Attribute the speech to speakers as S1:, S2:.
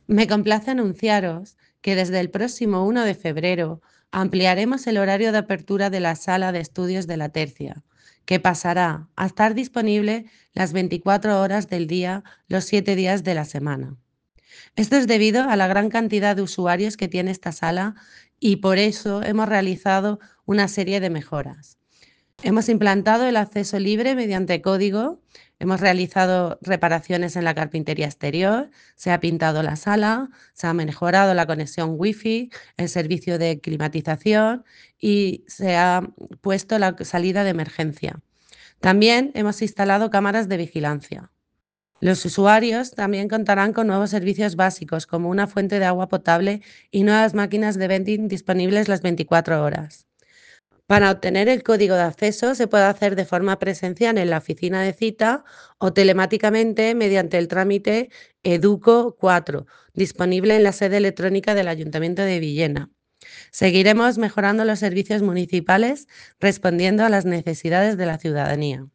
S1: Me complace anunciaros que desde el próximo 1 de febrero ampliaremos el horario de apertura de la sala de estudios de la Tercia, que pasará a estar disponible las 24 horas del día, los 7 días de la semana. Esto es debido a la gran cantidad de usuarios que tiene esta sala y por eso hemos realizado una serie de mejoras. Hemos implantado el acceso libre mediante código, hemos realizado reparaciones en la carpintería exterior, se ha pintado la sala, se ha mejorado la conexión Wi-Fi, el servicio de climatización y se ha puesto la salida de emergencia. También hemos instalado cámaras de vigilancia. Los usuarios también contarán con nuevos servicios básicos como una fuente de agua potable y nuevas máquinas de vending disponibles las 24 horas. Para obtener el código de acceso se puede hacer de forma presencial en la oficina de cita o telemáticamente mediante el trámite Educo 4, disponible en la sede electrónica del Ayuntamiento de Villena. Seguiremos mejorando los servicios municipales respondiendo a las necesidades de la ciudadanía.